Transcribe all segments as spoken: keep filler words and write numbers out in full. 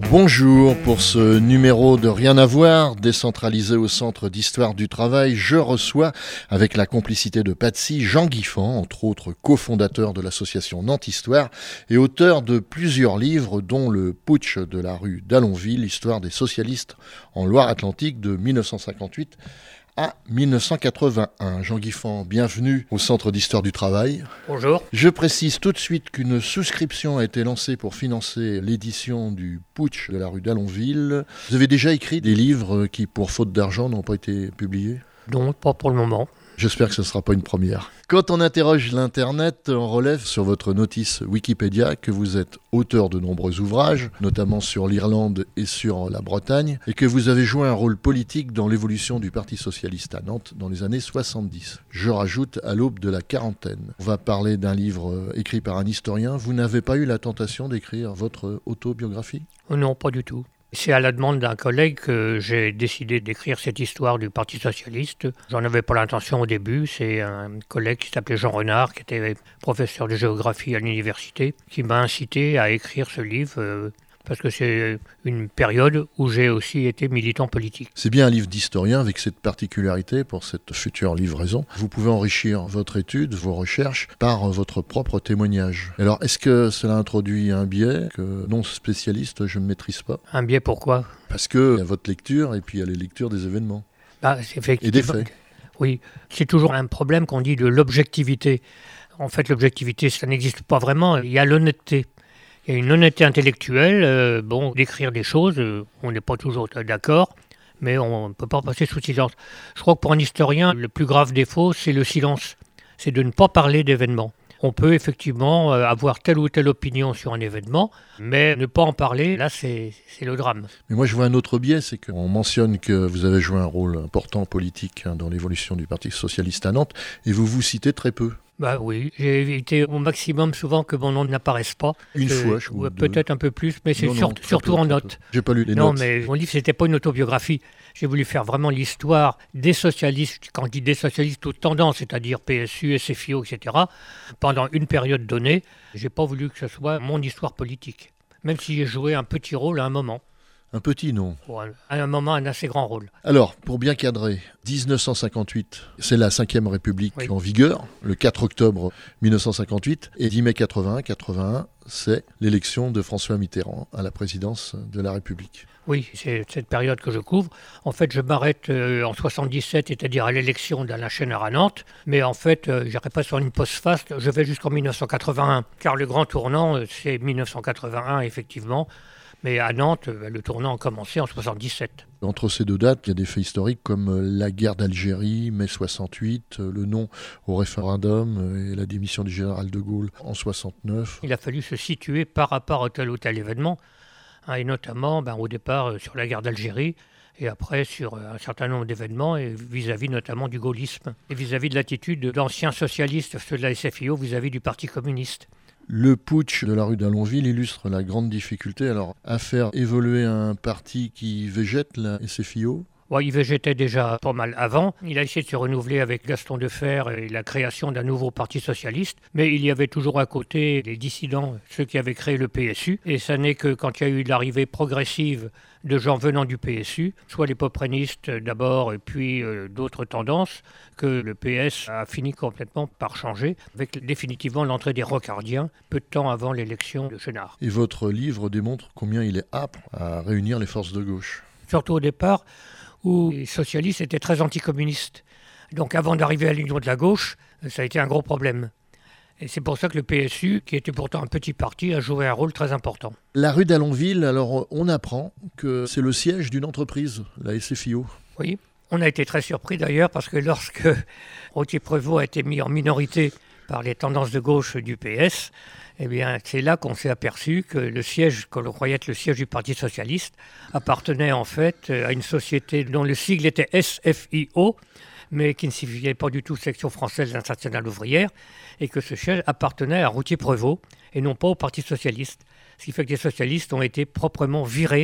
Bonjour, pour ce numéro de Rien à voir, décentralisé au Centre d'Histoire du Travail, je reçois, avec la complicité de Patsy, Jean Guiffant, entre autres cofondateur de l'association Nantes Histoire et auteur de plusieurs livres, dont Le putsch de la rue d'Allonville, histoire des socialistes en Loire-Atlantique de mille neuf cent cinquante-huit à mille neuf cent quatre-vingt-un. Jean Guiffant, bienvenue au Centre d'Histoire du Travail. Bonjour. Je précise tout de suite qu'une souscription a été lancée pour financer l'édition du putsch de la rue d'Allonville. Vous avez déjà écrit des livres qui, pour faute d'argent, n'ont pas été publiés ? Non, pas pour le moment. J'espère que ce ne sera pas une première. Quand on interroge l'Internet, on relève sur votre notice Wikipédia que vous êtes auteur de nombreux ouvrages, notamment sur l'Irlande et sur la Bretagne, et que vous avez joué un rôle politique dans l'évolution du Parti socialiste à Nantes dans les années soixante-dix. Je rajoute à l'aube de la quarantaine. On va parler d'un livre écrit par un historien. Vous n'avez pas eu la tentation d'écrire votre autobiographie ? Non, pas du tout. C'est à la demande d'un collègue que j'ai décidé d'écrire cette histoire du Parti socialiste. J'en avais pas l'intention au début. C'est un collègue qui s'appelait Jean Renard, qui était professeur de géographie à l'université, qui m'a incité à écrire ce livre euh, parce que c'est une période où j'ai aussi été militant politique. C'est bien un livre d'historien avec cette particularité pour cette future livraison. Vous pouvez enrichir votre étude, vos recherches, par votre propre témoignage. Alors, est-ce que cela introduit un biais que, non spécialiste, je ne maîtrise pas ? Un biais, pourquoi ? Parce qu'il y a votre lecture et puis il y a les lectures des événements. Bah, c'est effectivement... Et des faits. Oui, c'est toujours un problème qu'on dit de l'objectivité. En fait, l'objectivité, ça n'existe pas vraiment. Il y a l'honnêteté. Il y a une honnêteté intellectuelle, euh, bon, d'écrire des choses, euh, on n'est pas toujours d'accord, mais on ne peut pas passer sous silence. Je crois que pour un historien, le plus grave défaut, c'est le silence, c'est de ne pas parler d'événements. On peut effectivement euh, avoir telle ou telle opinion sur un événement, mais ne pas en parler, là, c'est, c'est le drame. Mais moi, je vois un autre biais, c'est qu'on mentionne que vous avez joué un rôle important politique hein, dans l'évolution du Parti socialiste à Nantes, et vous vous citez très peu. Bah oui, j'ai évité au maximum souvent que mon nom n'apparaisse pas. Une euh, fois, je crois. Peut-être un peu plus, mais c'est non, sur, non, surtout peu, en peu. notes. J'ai pas lu les non, notes. Non, mais mon livre, c'était pas une autobiographie. J'ai voulu faire vraiment l'histoire des socialistes, quand je dis des socialistes, toutes tendances, c'est-à-dire P S U, S F I O, et cetera, pendant une période donnée. J'ai pas voulu que ce soit mon histoire politique, même si j'ai joué un petit rôle à un moment. Un petit nom. À un moment, un assez grand rôle. Alors, pour bien cadrer, dix-neuf cent cinquante-huit, c'est la cinquième République oui. en vigueur, le quatre octobre mille neuf cent cinquante-huit, et dix mai quatre-vingt-un, quatre-vingt-un, c'est l'élection de François Mitterrand à la présidence de la République. Oui, c'est cette période que je couvre. En fait, je m'arrête euh, en soixante-dix-sept, c'est-à-dire à l'élection d'Alain Schénard à Nantes. Mais en fait, euh, je n'irai pas sur une post-faste, je vais jusqu'en mille neuf cent quatre-vingt-un. Car le grand tournant, euh, c'est mille neuf cent quatre-vingt-un, effectivement. Mais à Nantes, euh, le tournant a commencé en soixante-dix-sept. Entre ces deux dates, il y a des faits historiques comme la guerre d'Algérie, mai soixante-huit, le non au référendum et la démission du général de Gaulle en soixante-neuf. Il a fallu se situer par rapport à tel ou tel événement, hein, et notamment ben, au départ euh, sur la guerre d'Algérie, et après sur euh, un certain nombre d'événements, et vis-à-vis notamment du gaullisme, et vis-à-vis de l'attitude d'anciens socialistes, ceux de la S F I O, vis-à-vis du Parti communiste. Le putsch de la rue d'Allonville illustre la grande difficulté alors, à faire évoluer un parti qui végète, la S F I O. Ouais, il végétait déjà pas mal avant. Il a essayé de se renouveler avec Gaston Defferre et la création d'un nouveau parti socialiste. Mais il y avait toujours à côté les dissidents, ceux qui avaient créé le P S U. Et ça n'est que quand il y a eu l'arrivée progressive de gens venant du P S U, soit les poprénistes d'abord et puis euh, d'autres tendances, que le P S a fini complètement par changer, avec définitivement l'entrée des rocardiens, peu de temps avant l'élection de Schénard. Et votre livre démontre combien il est âpre à réunir les forces de gauche. Surtout au départ, où les socialistes étaient très anticommunistes. Donc avant d'arriver à l'union de la gauche, ça a été un gros problème. Et c'est pour ça que le P S U, qui était pourtant un petit parti, a joué un rôle très important. La rue d'Allonville, alors on apprend que c'est le siège d'une entreprise, la S F I O. Oui, on a été très surpris d'ailleurs parce que lorsque Routier-Prévôt a été mis en minorité par les tendances de gauche du P S, eh bien, c'est là qu'on s'est aperçu que le siège, que l'on croyait être le siège du Parti socialiste, appartenait en fait à une société dont le sigle était S F I O, mais qui ne signifiait pas du tout Section française internationale ouvrière, et que ce siège appartenait à Routier-Prévôt et non pas au Parti socialiste. Ce qui fait que les socialistes ont été proprement virés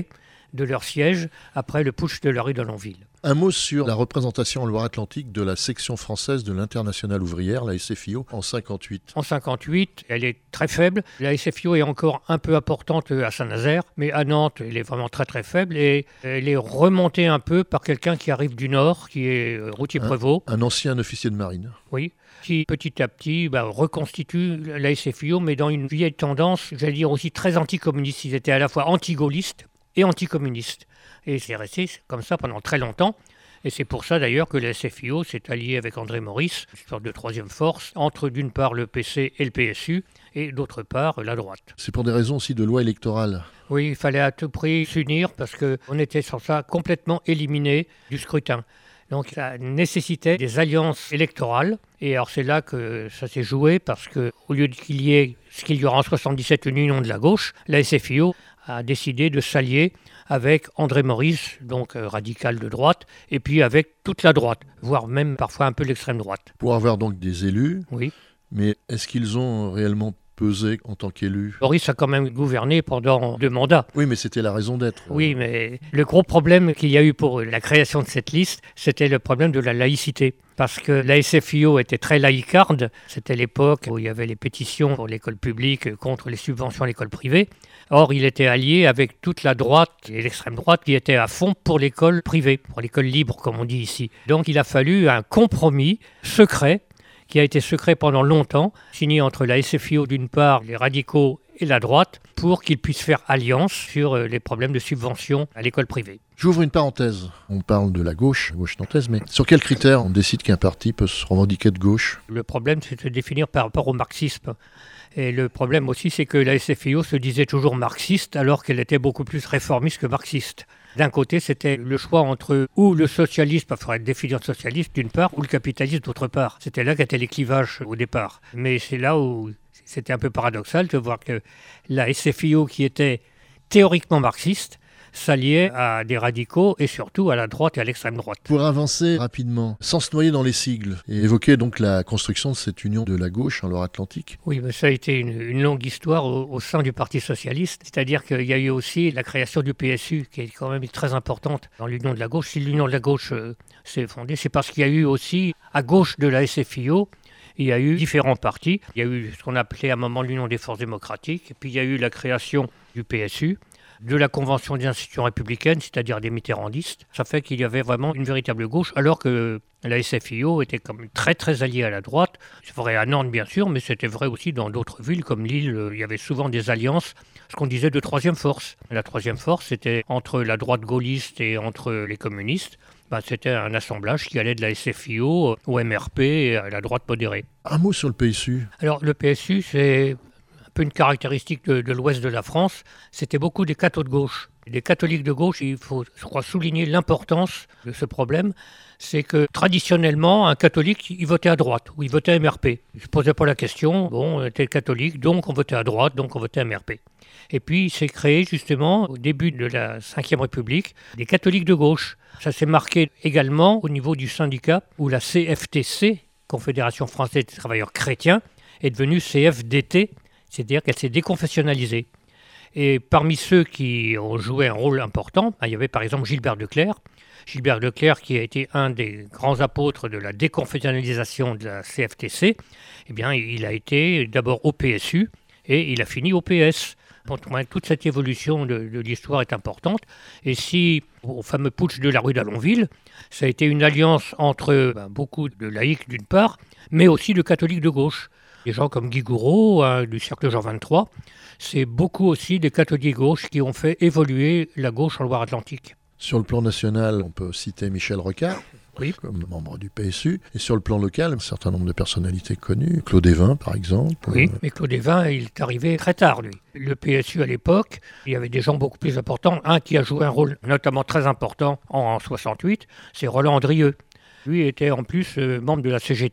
de leur siège après le putsch de la rue d'Allonville. Un mot sur la représentation en Loire-Atlantique de la section française de l'Internationale ouvrière, la S F I O, en cinquante-huit. En cinquante-huit, elle est très faible. La S F I O est encore un peu importante à Saint-Nazaire, mais à Nantes, elle est vraiment très très faible et elle est remontée un peu par quelqu'un qui arrive du Nord, qui est Routier Prévost. Un, un ancien officier de marine. Oui, qui petit à petit bah, reconstitue la S F I O, mais dans une vieille tendance, j'allais dire aussi très anticommuniste. Ils étaient à la fois anti-gaullistes et anticommunistes. Et c'est resté comme ça pendant très longtemps. Et c'est pour ça d'ailleurs que la S F I O s'est alliée avec André Maurice, une sorte de troisième force, entre d'une part le P C et le P S U, et d'autre part la droite. C'est pour des raisons aussi de loi électorale. Oui, il fallait à tout prix s'unir parce qu'on était sans ça complètement éliminés du scrutin. Donc ça nécessitait des alliances électorales. Et alors c'est là que ça s'est joué parce qu'au lieu qu'il y ait ce qu'il y aura en soixante-dix-sept une union de la gauche, la S F I O a décidé de s'allier avec André Maurice, donc euh, radical de droite, et puis avec toute la droite, voire même parfois un peu l'extrême droite. Pour avoir donc des élus, oui. Mais est-ce qu'ils ont réellement pesé en tant qu'élus ? Maurice a quand même gouverné pendant deux mandats. Oui, mais c'était la raison d'être. Oui, mais le gros problème qu'il y a eu pour la création de cette liste, c'était le problème de la laïcité. Parce que la S F I O était très laïcarde. C'était l'époque où il y avait les pétitions pour l'école publique contre les subventions à l'école privée. Or, il était allié avec toute la droite et l'extrême droite qui était à fond pour l'école privée, pour l'école libre, comme on dit ici. Donc, il a fallu un compromis secret, qui a été secret pendant longtemps, signé entre la S F I O d'une part, les radicaux et la droite, pour qu'ils puissent faire alliance sur les problèmes de subvention à l'école privée. J'ouvre une parenthèse. On parle de la gauche, la gauche nantaise, mais sur quels critères on décide qu'un parti peut se revendiquer de gauche ? Le problème, c'est de se définir par rapport au marxisme. Et le problème aussi, c'est que la S F I O se disait toujours marxiste, alors qu'elle était beaucoup plus réformiste que marxiste. D'un côté, c'était le choix entre ou le socialisme, il faudrait être définir socialiste d'une part, ou le capitalisme d'autre part. C'était là qu'était les clivages au départ. Mais c'est là où c'était un peu paradoxal de voir que la S F I O, qui était théoriquement marxiste, s'alliait à des radicaux et surtout à la droite et à l'extrême droite. Pour avancer rapidement, sans se noyer dans les sigles, et évoquer donc la construction de cette union de la gauche en Loire-Atlantique. Oui, mais ça a été une, une longue histoire au, au sein du Parti socialiste, c'est-à-dire qu'il y a eu aussi la création du P S U, qui est quand même très importante dans l'union de la gauche. Si l'union de la gauche euh, s'est fondée, c'est parce qu'il y a eu aussi, à gauche de la S F I O, il y a eu différents partis. Il y a eu ce qu'on appelait à un moment l'Union des forces démocratiques, et puis il y a eu la création du P S U, de la Convention des institutions républicaines, c'est-à-dire des mitterrandistes. Ça fait qu'il y avait vraiment une véritable gauche, alors que la S F I O était quand même très très alliée à la droite. C'est vrai à Nantes bien sûr, mais c'était vrai aussi dans d'autres villes comme Lille. Il y avait souvent des alliances, ce qu'on disait de troisième force. La troisième force, c'était entre la droite gaulliste et entre les communistes. Ben, c'était un assemblage qui allait de la S F I O au M R P et à la droite modérée. Un mot sur le P S U. Alors le P S U, c'est peu une caractéristique de, de l'ouest de la France, c'était beaucoup des cathos de gauche. Des catholiques de gauche, il faut, je crois, souligner l'importance de ce problème, c'est que traditionnellement, un catholique, il votait à droite, ou il votait M R P. Il ne se posait pas la question, bon, on était catholique, donc on votait à droite, donc on votait M R P. Et puis, il s'est créé justement, au début de la cinquième République, des catholiques de gauche. Ça s'est marqué également au niveau du syndicat, où la C F T C, Confédération Française des Travailleurs Chrétiens, est devenue C F D T, c'est-à-dire qu'elle s'est déconfessionnalisée. Et parmi ceux qui ont joué un rôle important, il y avait par exemple Gilbert Leclerc. Gilbert Leclerc, qui a été un des grands apôtres de la déconfessionnalisation de la C F T C, eh bien, il a été d'abord au P S U et il a fini au P S. Bon, toute cette évolution de, de l'histoire est importante. Et si, au fameux putsch de la rue d'Allonville, ça a été une alliance entre ben, beaucoup de laïcs d'une part, mais aussi de catholiques de gauche. Des gens comme Guy Gouraud, hein, du cercle Jean vingt-trois, c'est beaucoup aussi des catholiques gauches qui ont fait évoluer la gauche en Loire-Atlantique. Sur le plan national, on peut citer Michel Rocard, oui, comme membre du P S U. Et sur le plan local, un certain nombre de personnalités connues. Claude Évin, par exemple. Oui, mais Claude Évin, il est arrivé très tard, lui. Le P S U, à l'époque, il y avait des gens beaucoup plus importants. Un qui a joué un rôle notamment très important en soixante-huit, c'est Roland Andrieux. Lui était en plus euh, membre de la C G T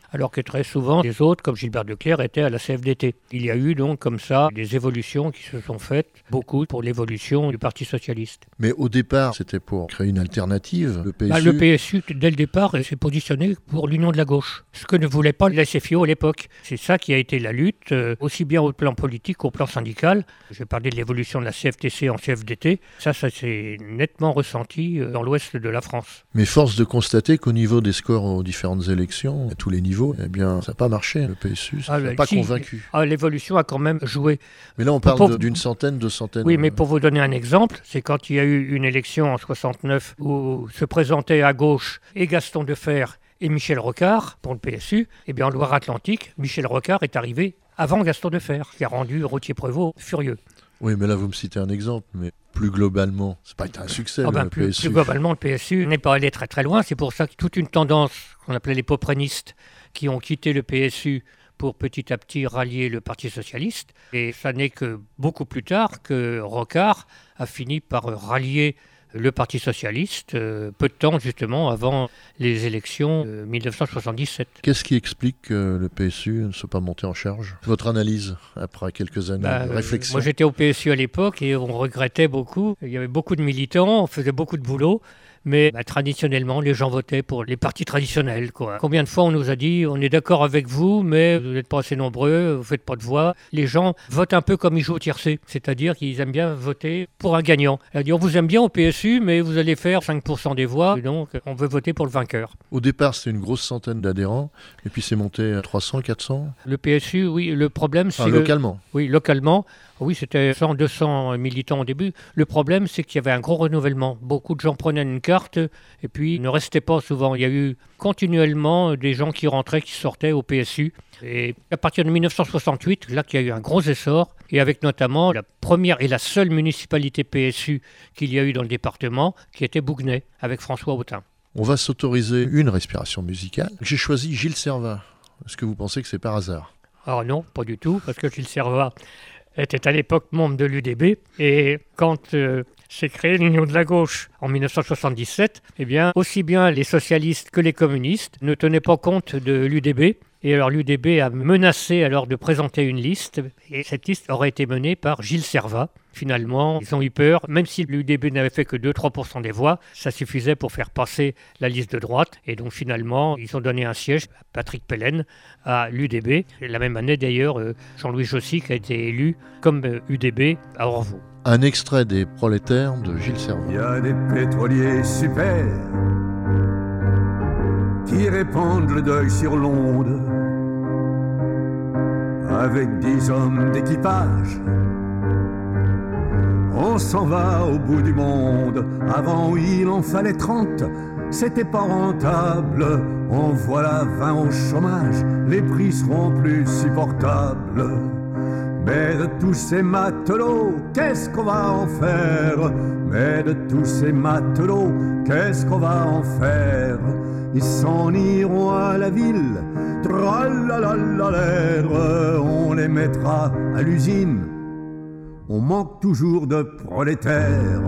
alors que très souvent les autres, comme Gilbert Leclerc, étaient à la C F D T. Il y a eu donc comme ça des évolutions qui se sont faites, beaucoup pour l'évolution du Parti socialiste. Mais au départ, c'était pour créer une alternative, le P S U. Bah, le P S U, dès le départ, s'est positionné pour l'union de la gauche, ce que ne voulait pas la S F I O à l'époque. C'est ça qui a été la lutte, euh, aussi bien au plan politique qu'au plan syndical. Je vais parler de l'évolution de la C F T C en C F D T. Ça, ça s'est nettement ressenti euh, dans l'ouest de la France. Mais force de constater qu'au niveau des scores aux différentes élections, à tous les niveaux, eh bien, ça n'a pas marché. Le P S U, ça n'a ah, pas si, convaincu. Ah, l'évolution a quand même joué. Mais là, on parle pour... de, d'une centaine, deux centaines. Oui, mais pour vous donner un exemple, c'est quand il y a eu une élection en soixante-neuf où se présentaient à gauche et Gaston Defferre et Michel Rocard pour le P S U, eh bien en Loire-Atlantique, Michel Rocard est arrivé avant Gaston Defferre, qui a rendu Rotier-Prévost furieux. Oui, mais là, vous me citez un exemple, mais plus globalement, ça n'a pas été un succès, ah ben, le plus, P S U. Plus globalement, le P S U n'est pas allé très très loin. C'est pour ça que toute une tendance qu'on appelait les poprénistes, qui ont quitté le P S U pour petit à petit rallier le Parti socialiste. Et ça n'est que beaucoup plus tard que Rocard a fini par rallier le Parti socialiste, euh, peu de temps justement avant les élections de dix-neuf cent soixante-dix-sept. Qu'est-ce qui explique que le P S U ne soit pas monté en charge ? Votre analyse, après quelques années bah, de réflexion. euh, Moi j'étais au P S U à l'époque et on regrettait beaucoup. Il y avait beaucoup de militants, on faisait beaucoup de boulot. Mais bah, traditionnellement, les gens votaient pour les partis traditionnels, quoi. Combien de fois on nous a dit « on est d'accord avec vous, mais vous n'êtes pas assez nombreux, vous ne faites pas de voix ». Les gens votent un peu comme ils jouent au tiercé, c'est-à-dire qu'ils aiment bien voter pour un gagnant. C'est-à-dire on vous aime bien au P S U, mais vous allez faire cinq pour cent des voix, et donc on veut voter pour le vainqueur. Au départ, c'était une grosse centaine d'adhérents, et puis c'est monté à trois cents, quatre cents. Le P S U, oui, le problème c'est... Enfin, localement. Le... Oui, localement. Oui, c'était cent, deux cents militants au début. Le problème, c'est qu'il y avait un gros renouvellement. Beaucoup de gens prenaient une carte et puis ils ne restaient pas souvent. Il y a eu continuellement des gens qui rentraient, qui sortaient au P S U. Et à partir de dix-neuf cent soixante-huit, là qu'il y a eu un gros essor, et avec notamment la première et la seule municipalité P S U qu'il y a eu dans le département, qui était Bouguenais, avec François Autain. On va s'autoriser une respiration musicale. J'ai choisi Gilles Servat. Est-ce que vous pensez que c'est par hasard ? Alors non, pas du tout, parce que Gilles Servat était à l'époque membre de l'U D B, et quand euh, s'est créée l'Union de la gauche en dix-neuf cent soixante-dix-sept, eh bien, aussi bien les socialistes que les communistes ne tenaient pas compte de l'U D B, et alors l'U D B a menacé alors de présenter une liste, et cette liste aurait été menée par Gilles Servat. Finalement, ils ont eu peur, même si l'U D B n'avait fait que deux à trois pour cent des voix, ça suffisait pour faire passer la liste de droite, et donc finalement, ils ont donné un siège à Patrick Pellen à l'U D B. Et la même année d'ailleurs, Jean-Louis Jossic a été élu comme U D B à Orvaux. Un extrait des Prolétaires de Gilles Servat. Il y a des pétroliers super qui répandent le deuil sur l'onde avec dix hommes d'équipage. On s'en va au bout du monde. Avant il en fallait trente, c'était pas rentable. En voilà vingt au chômage, les prix seront plus supportables. Mais de tous ces matelots, qu'est-ce qu'on va en faire? Mais de tous ces matelots, qu'est-ce qu'on va en faire? Ils s'en iront à la ville, tralalalalaire, on les mettra à l'usine. On manque toujours de prolétaires.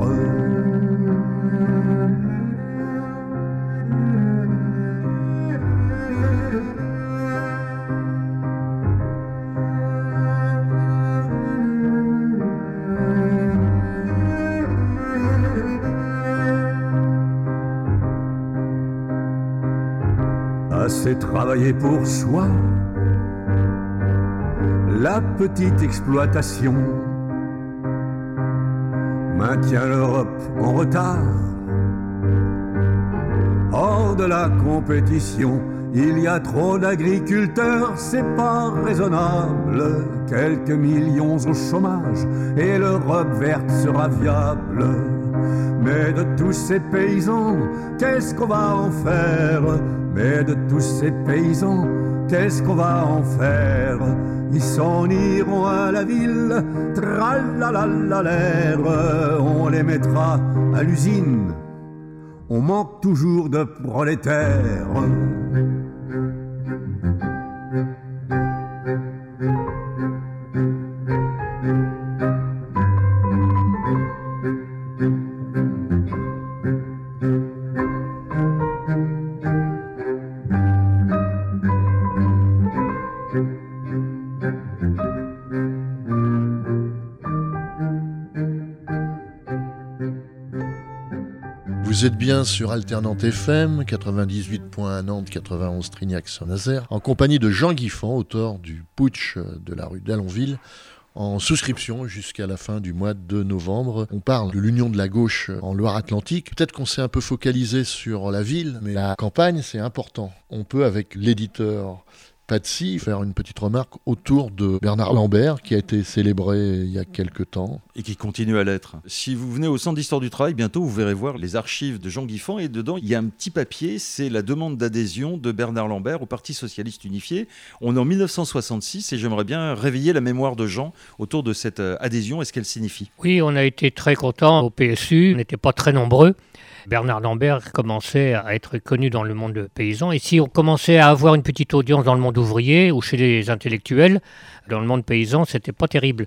Assez travailler pour soi, la petite exploitation maintient l'Europe en retard. Hors de la compétition, il y a trop d'agriculteurs, c'est pas raisonnable. Quelques millions au chômage et l'Europe verte sera viable. Mais de tous ces paysans, qu'est-ce qu'on va en faire? Mais de tous ces paysans, qu'est-ce qu'on va en faire? Ils s'en iront à la ville, tralalalalaire, on les mettra à l'usine. On manque toujours de prolétaires. Vous êtes bien sur Alternante F M, quatre-vingt-dix-huit point un Nantes, quatre-vingt-onze Trignac-Saint-Nazaire, en compagnie de Jean Guiffant, auteur du Putsch de la rue d'Allonville, en souscription jusqu'à la fin du mois de novembre. On parle de l'union de la gauche en Loire-Atlantique. Peut-être qu'on s'est un peu focalisé sur la ville, mais la campagne, c'est important. On peut, avec l'éditeur Patsy, faire une petite remarque autour de Bernard Lambert, qui a été célébré il y a quelques temps. Et qui continue à l'être. Si vous venez au Centre d'Histoire du Travail, bientôt vous verrez voir les archives de Jean Guiffant, et dedans il y a un petit papier, c'est la demande d'adhésion de Bernard Lambert au Parti Socialiste Unifié. On est en dix-neuf cent soixante-six et j'aimerais bien réveiller la mémoire de Jean autour de cette adhésion et ce qu'elle signifie. Oui, on a été très contents au P S U, on n'était pas très nombreux. Bernard Lambert commençait à être connu dans le monde paysan. Et si on commençait à avoir une petite audience dans le monde ouvrier ou chez les intellectuels, dans le monde paysan, c'était pas terrible.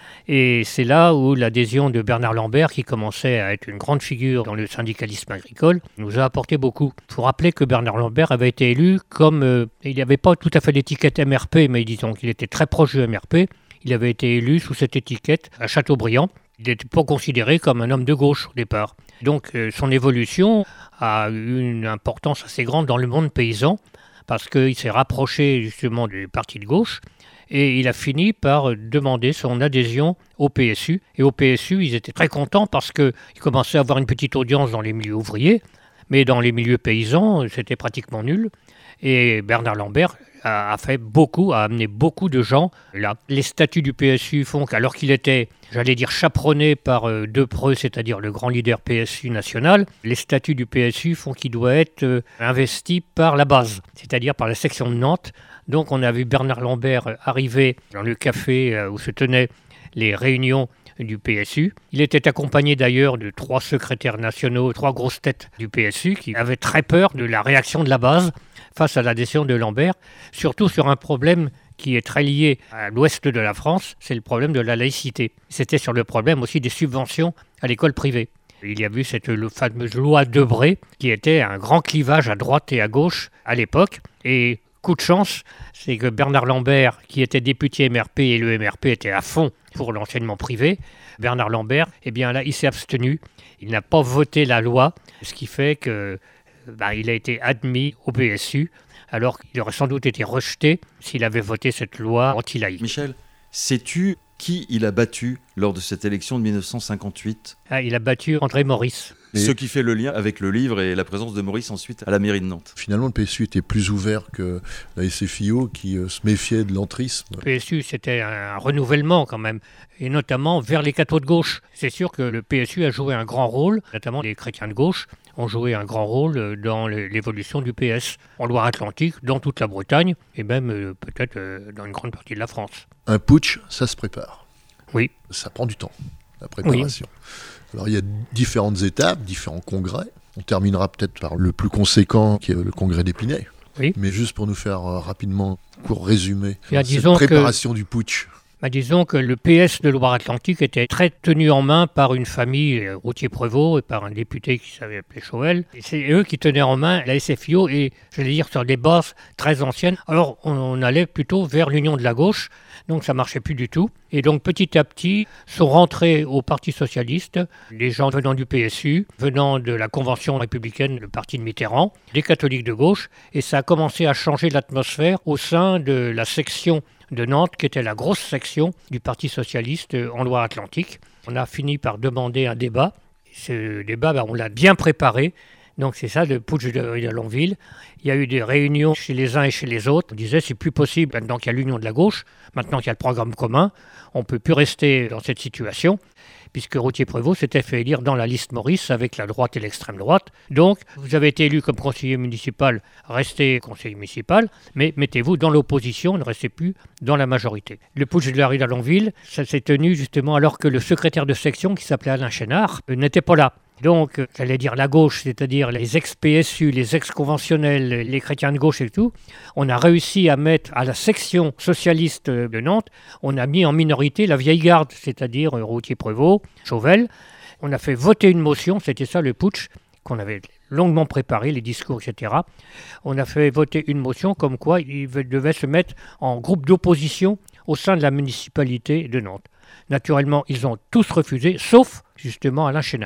Et c'est là où l'adhésion de Bernard Lambert, qui commençait à être une grande figure dans le syndicalisme agricole, nous a apporté beaucoup. Il faut rappeler que Bernard Lambert avait été élu comme... Euh, il n'avait pas tout à fait l'étiquette M R P, mais disons qu'il était très proche du M R P. Il avait été élu sous cette étiquette à Châteaubriand. Il n'était pas considéré comme un homme de gauche au départ. Donc euh, son évolution a eu une importance assez grande dans le monde paysan parce qu'il s'est rapproché justement du parti de gauche et il a fini par demander son adhésion au P S U. Et au P S U, ils étaient très contents parce qu'il commençait à avoir une petite audience dans les milieux ouvriers, mais dans les milieux paysans, c'était pratiquement nul. Et Bernard Lambert a fait beaucoup, a amené beaucoup de gens là. Les statuts du P S U font qu'alors qu'il était, j'allais dire, chaperonné par euh, Depreux, c'est-à-dire le grand leader P S U national, les statuts du P S U font qu'il doit être euh, investi par la base, c'est-à-dire par la section de Nantes. Donc on a vu Bernard Lambert arriver dans le café euh, où se tenaient les réunions du P S U. Il était accompagné d'ailleurs de trois secrétaires nationaux, trois grosses têtes du P S U qui avaient très peur de la réaction de la base face à l'adhésion de Lambert, surtout sur un problème qui est très lié à l'ouest de la France, c'est le problème de la laïcité. C'était sur le problème aussi des subventions à l'école privée. Il y a eu cette fameuse loi Debré qui était un grand clivage à droite et à gauche à l'époque. Et coup de chance, c'est que Bernard Lambert, qui était député M R P et le M R P était à fond pour l'enseignement privé, Bernard Lambert, eh bien là, il s'est abstenu. Il n'a pas voté la loi, ce qui fait que bah, il a été admis au P S U, alors qu'il aurait sans doute été rejeté s'il avait voté cette loi anti-laïque. Michel, sais-tu qui il a battu lors de cette élection de dix-neuf cent cinquante-huit ? Ah, il a battu André Maurice. Et ce qui fait le lien avec le livre et la présence de Maurice ensuite à la mairie de Nantes. Finalement, le P S U était plus ouvert que la S F I O qui euh, se méfiait de l'entrisme. Le P S U, c'était un renouvellement quand même, et notamment vers les cathos de gauche. C'est sûr que le P S U a joué un grand rôle, notamment les chrétiens de gauche ont joué un grand rôle dans l'évolution du P S en Loire-Atlantique, dans toute la Bretagne, et même euh, peut-être euh, dans une grande partie de la France. Un putsch, ça se prépare. Oui. Ça prend du temps, la préparation. Oui. Alors il y a différentes étapes, différents congrès. On terminera peut-être par le plus conséquent, qui est le congrès d'Épinay. Oui. Mais juste pour nous faire euh, rapidement un court résumé, Bien, cette préparation que... du putsch. Bah, disons que le P S de Loire-Atlantique était très tenu en main par une famille, Routier-Prévost, et par un député qui s'appelait Chauvel. Et c'est eux qui tenaient en main la S F I O, et je vais dire sur des bases très anciennes. Alors on, on allait plutôt vers l'union de la gauche, donc ça ne marchait plus du tout. Et donc petit à petit sont rentrés au Parti Socialiste les gens venant du P S U, venant de la Convention républicaine, le parti de Mitterrand, des catholiques de gauche, et ça a commencé à changer l'atmosphère au sein de la section de Nantes, qui était la grosse section du Parti Socialiste en Loire-Atlantique. On a fini par demander un débat. Ce débat, ben, on l'a bien préparé. Donc c'est ça, le putsch de Allonville. Il y a eu des réunions chez les uns et chez les autres. On disait c'est plus possible maintenant qu'il y a l'union de la gauche, maintenant qu'il y a le programme commun, on ne peut plus rester dans cette situation, puisque Routier-Prévost s'était fait élire dans la liste Maurice avec la droite et l'extrême droite. Donc vous avez été élu comme conseiller municipal, restez conseiller municipal, mais mettez-vous dans l'opposition, ne restez plus dans la majorité. Le putsch de la rue d'Allonville, ça s'est tenu justement alors que le secrétaire de section, qui s'appelait Alain Chénard, n'était pas là. Donc, j'allais dire la gauche, c'est-à-dire les ex-P S U, les ex-conventionnels, les chrétiens de gauche et tout, on a réussi à mettre à la section socialiste de Nantes, on a mis en minorité la vieille garde, c'est-à-dire Routier-Prévost, Chauvel. On a fait voter une motion, c'était ça le putsch, qu'on avait longuement préparé, les discours, et cetera. On a fait voter une motion comme quoi ils devaient se mettre en groupe d'opposition au sein de la municipalité de Nantes. Naturellement, ils ont tous refusé, sauf justement Alain Chénard.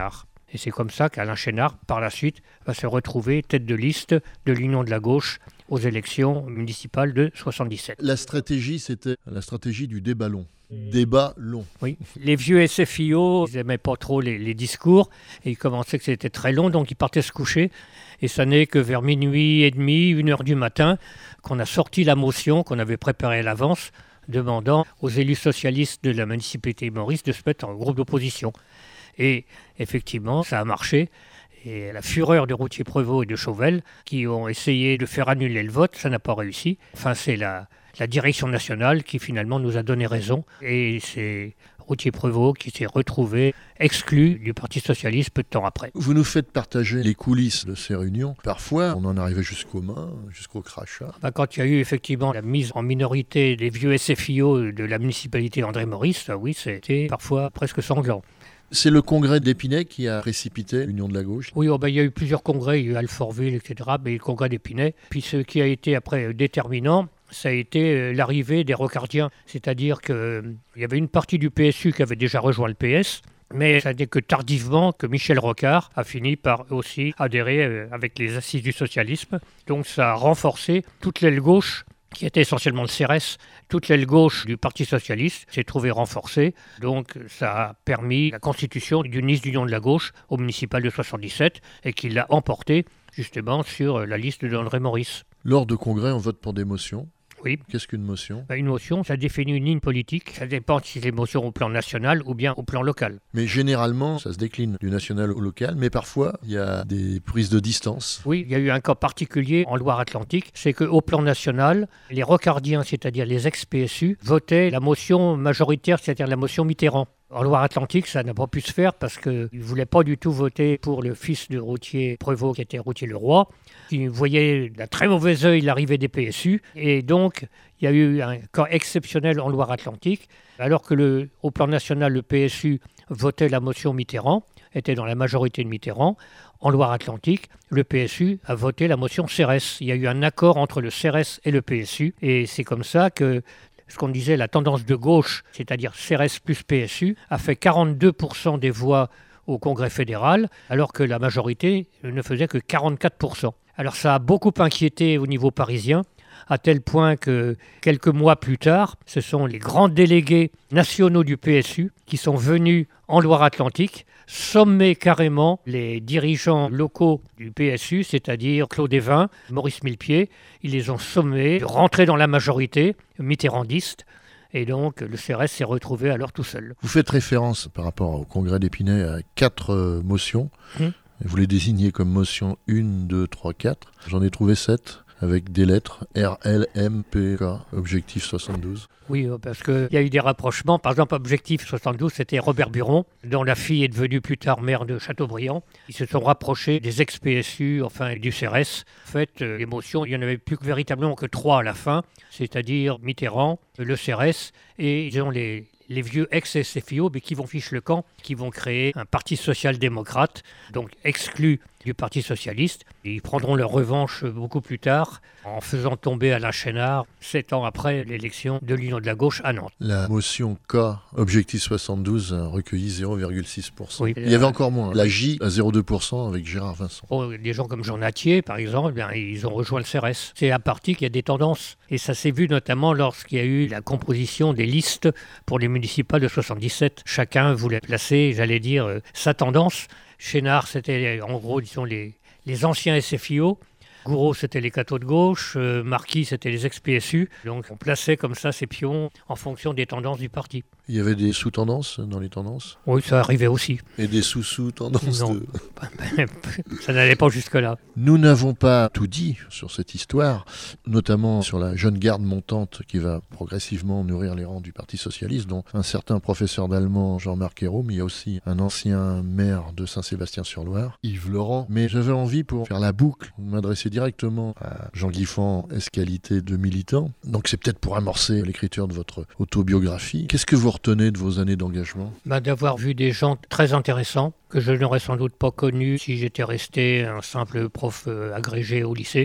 Et c'est comme ça qu'Alain Chénard, par la suite, va se retrouver tête de liste de l'Union de la gauche aux élections municipales de soixante-dix-sept. La stratégie, c'était la stratégie du débat long. Débat long. Oui. Les vieux S F I O, ils n'aimaient pas trop les, les discours et ils commençaient que c'était très long, donc ils partaient se coucher. Et ça n'est que vers minuit et demi, une heure du matin, qu'on a sorti la motion qu'on avait préparée à l'avance, demandant aux élus socialistes de la municipalité Maurice de se mettre en groupe d'opposition. Et effectivement, ça a marché. Et la fureur de Routhier-Prevost et de Chauvel, qui ont essayé de faire annuler le vote, ça n'a pas réussi. Enfin, c'est la, la direction nationale qui finalement nous a donné raison. Et c'est Routhier-Prevost qui s'est retrouvé exclu du Parti socialiste peu de temps après. Vous nous faites partager les coulisses de ces réunions. Parfois, on en arrivait jusqu'aux mains, jusqu'au crachat. Ben, quand il y a eu effectivement la mise en minorité des vieux S F I O de la municipalité André Maurice, oui, c'était parfois presque sanglant. C'est le congrès d'Épinay qui a précipité l'Union de la gauche. Oui, oh ben, il y a eu plusieurs congrès, il y a eu Alfortville, et cetera, mais le congrès d'Épinay. Puis ce qui a été après déterminant, ça a été l'arrivée des rocardiens. C'est-à-dire qu'il y avait une partie du P S U qui avait déjà rejoint le P S, mais ça n'est que tardivement que Michel Rocard a fini par aussi adhérer avec les assises du socialisme. Donc ça a renforcé toute l'aile gauche, qui était essentiellement le C R S, toute l'aile gauche du Parti socialiste s'est trouvée renforcée. Donc ça a permis la constitution d'une liste d'union de la gauche au municipal de soixante-dix-sept et qui l'a emporté justement sur la liste d'André Maurice. Lors de congrès, on vote pour des motions. Oui. Qu'est-ce qu'une motion ? Une motion, ça définit une ligne politique. Ça dépend si c'est une motion au plan national ou bien au plan local. Mais généralement, ça se décline du national au local. Mais parfois, il y a des prises de distance. Oui, il y a eu un cas particulier en Loire-Atlantique. C'est qu'au plan national, les rocardiens, c'est-à-dire les ex-P S U, votaient la motion majoritaire, c'est-à-dire la motion Mitterrand. En Loire-Atlantique, ça n'a pas pu se faire parce qu'ils ne voulaient pas du tout voter pour le fils de Routhier-Prevost, qui était Routhier-le-Roi, qui voyait d'un très mauvais œil l'arrivée des P S U. Et donc, il y a eu un cas exceptionnel en Loire-Atlantique, alors que le, au plan national, le P S U votait la motion Mitterrand, était dans la majorité de Mitterrand. En Loire-Atlantique, le P S U a voté la motion C R S. Il y a eu un accord entre le C R S et le P S U. Et c'est comme ça que ce qu'on disait, la tendance de gauche, c'est-à-dire C R S plus P S U, a fait quarante-deux pour cent des voix au Congrès fédéral, alors que la majorité ne faisait que quarante-quatre pour cent. Alors ça a beaucoup inquiété au niveau parisien, à tel point que quelques mois plus tard, ce sont les grands délégués nationaux du P S U qui sont venus en Loire-Atlantique sommer carrément les dirigeants locaux du P S U, c'est-à-dire Claude Évin, Maurice Millepied. Ils les ont sommés de rentrer dans la majorité mitterrandiste. Et donc, le C R S s'est retrouvé alors tout seul. Vous faites référence, par rapport au congrès d'Épinay, à quatre euh, motions. Hum. Vous les désignez comme motion un, deux, trois, quatre. J'en ai trouvé sept, avec des lettres R, L, M, P, K, objectif soixante-douze. Oui, parce qu'il y a eu des rapprochements. Par exemple, objectif soixante-douze, c'était Robert Buron, dont la fille est devenue plus tard maire de Châteaubriand. Ils se sont rapprochés des ex-P S U, enfin du C R S. En fait, les motions, il n'y en avait plus que véritablement que trois à la fin, c'est-à-dire Mitterrand, le C R S, et ils ont les... les vieux ex-S F I O, mais qui vont fiche le camp, qui vont créer un parti social-démocrate, donc exclu du Parti socialiste. Et ils prendront leur revanche beaucoup plus tard, en faisant tomber Alain Chénard, sept ans après l'élection de l'Union de la gauche à Nantes. La motion K, objectif soixante-douze, a recueilli zéro virgule six pour cent. Oui. Il y avait encore moins. La J, à zéro virgule deux pour cent avec Gérard Vincent. Oh, des gens comme Jean Natier, par exemple, bien, ils ont rejoint le C R S. C'est un parti qui a des tendances. Et ça s'est vu notamment lorsqu'il y a eu la composition des listes pour les municipales de soixante-dix-sept. Chacun voulait placer, j'allais dire, euh, sa tendance. Chénard, c'était en gros, disons, les, les anciens S F I O. Gouraud, c'était les cathos de gauche. Euh, Marquis, c'était les ex-P S U. Donc, on plaçait comme ça ces pions en fonction des tendances du parti. Il y avait des sous-tendances dans les tendances ? Oui, ça arrivait aussi. Et des sous-sous-tendances Non, de... ça n'allait pas jusque-là. Nous n'avons pas tout dit sur cette histoire, notamment sur la jeune garde montante qui va progressivement nourrir les rangs du Parti socialiste, dont un certain professeur d'allemand, Jean-Marc Ayrault, mais il y a aussi un ancien maire de Saint-Sébastien-sur-Loire, Yves Laurent. Mais j'avais envie, pour faire la boucle, m'adresser directement à Jean Guiffant, ès-qualité de militant. Donc c'est peut-être pour amorcer l'écriture de votre autobiographie. Qu'est-ce que vous retenez de vos années d'engagement ? Bah, d'avoir vu des gens très intéressants que je n'aurais sans doute pas connus si j'étais resté un simple prof euh, agrégé au lycée.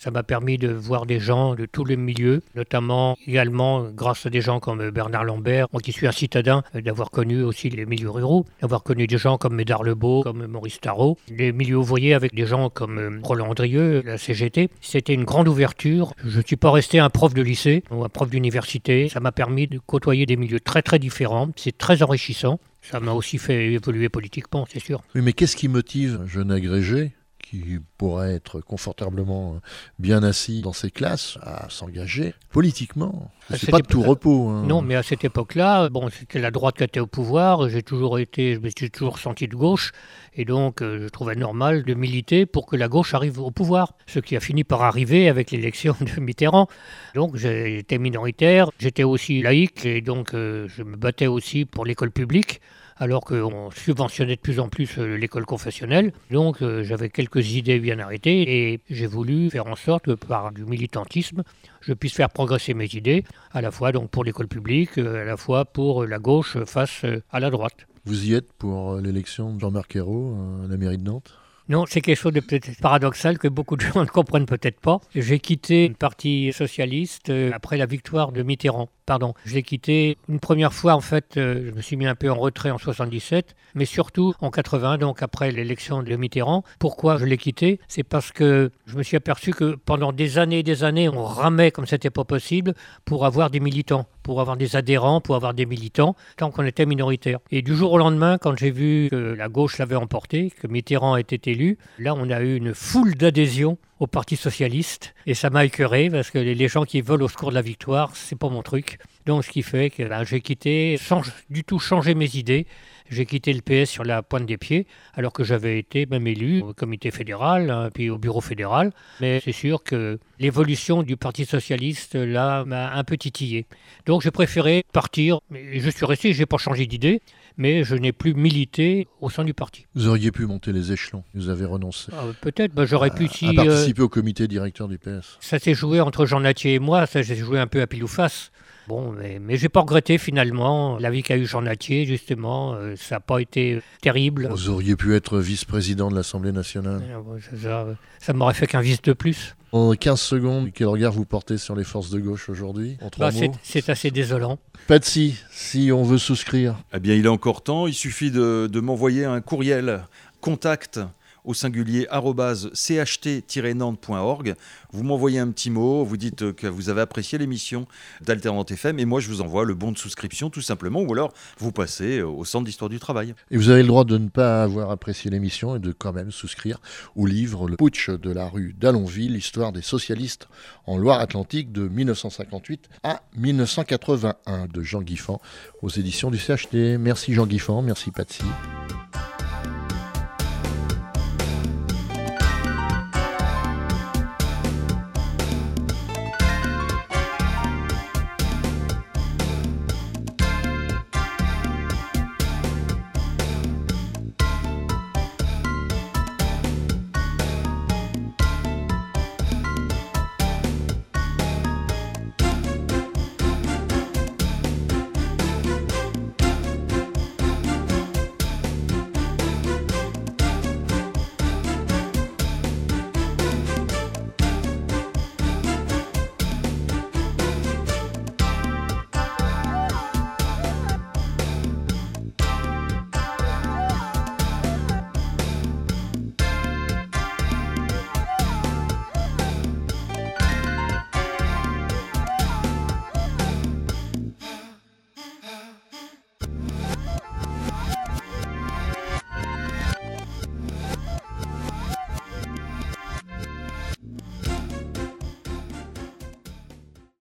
Ça m'a permis de voir des gens de tous les milieux, notamment également grâce à des gens comme Bernard Lambert, moi qui suis un citadin, d'avoir connu aussi les milieux ruraux, d'avoir connu des gens comme Médard Lebeau, comme Maurice Tarot, les milieux ouvriers avec des gens comme Roland Andrieux, la C G T. C'était une grande ouverture. Je ne suis pas resté un prof de lycée ou un prof d'université. Ça m'a permis de côtoyer des milieux très très différents. C'est très enrichissant. Ça m'a aussi fait évoluer politiquement, c'est sûr. Oui, mais qu'est-ce qui motive un jeune agrégé qui pourrait être confortablement bien assis dans ses classes à s'engager politiquement? C'est pas de tout repos. Hein. Non, mais à cette époque-là, bon, c'était la droite qui était au pouvoir. J'ai toujours été, je me suis toujours senti de gauche, et donc euh, je trouvais normal de militer pour que la gauche arrive au pouvoir. Ce qui a fini par arriver avec l'élection de Mitterrand. Donc j'étais minoritaire, j'étais aussi laïque, et donc euh, je me battais aussi pour l'école publique, alors qu'on subventionnait de plus en plus euh, l'école confessionnelle. Donc euh, j'avais quelques idées bien arrêtées et j'ai voulu faire en sorte que par du militantisme, je puisse faire progresser mes idées, à la fois donc pour l'école publique, euh, à la fois pour la gauche face euh, à la droite. Vous y êtes pour l'élection de Jean-Marc Ayrault à la mairie de Nantes ? Non, c'est quelque chose de peut-être paradoxal que beaucoup de gens ne comprennent peut-être pas. J'ai quitté le Parti socialiste euh, après la victoire de Mitterrand. Pardon, je l'ai quitté une première fois, en fait, euh, je me suis mis un peu en retrait en soixante-dix-sept, mais surtout en quatre-vingts, donc après l'élection de Mitterrand. Pourquoi je l'ai quitté? C'est parce que je me suis aperçu que pendant des années et des années, on ramait comme c'était pas possible pour avoir des militants, pour avoir des adhérents, pour avoir des militants, tant qu'on était minoritaire. Et du jour au lendemain, quand j'ai vu que la gauche l'avait emporté, que Mitterrand était élu, là on a eu une foule d'adhésions au Parti socialiste, et ça m'a écœuré parce que les gens qui veulent au secours de la victoire, c'est pas mon truc. Donc ce qui fait que ben, j'ai quitté, sans du tout changer mes idées, j'ai quitté le P S sur la pointe des pieds, alors que j'avais été même élu au comité fédéral, hein, puis au bureau fédéral. Mais c'est sûr que l'évolution du Parti socialiste, là, m'a un peu titillé. Donc j'ai préféré partir, et je suis resté, je n'ai pas changé d'idée, mais je n'ai plus milité au sein du parti. Vous auriez pu monter les échelons, vous avez renoncé. Ah, peut-être, ben, j'aurais pu si... À participer euh, au comité directeur du P S. Ça s'est joué entre Jean Nattier et moi, ça s'est joué un peu à pile ou face. Bon, mais, mais j'ai pas regretté finalement la vie qu'a eu Jean Nattier, justement, euh, ça n'a pas été terrible. Vous auriez pu être vice-président de l'Assemblée nationale. Ça, ça, ça m'aurait fait qu'un vice de plus. En quinze secondes, quel regard vous portez sur les forces de gauche aujourd'hui, en trois bah, mots? c'est, c'est assez désolant. Patsy, si on veut souscrire. Eh bien, il est encore temps, il suffit de, de m'envoyer un courriel contact au singulier arobase c h t tiret nantes point org. Vous m'envoyez un petit mot, vous dites que vous avez apprécié l'émission d'Alternante F M et moi je vous envoie le bon de souscription tout simplement, ou alors vous passez au Centre d'Histoire du Travail. Et vous avez le droit de ne pas avoir apprécié l'émission et de quand même souscrire au livre Le Putsch de la rue d'Allonville, histoire des socialistes en Loire-Atlantique de dix-neuf cent cinquante-huit à dix-neuf cent quatre-vingt-un de Jean Guiffant aux éditions du C H T. Merci Jean Guiffant, merci Patsy.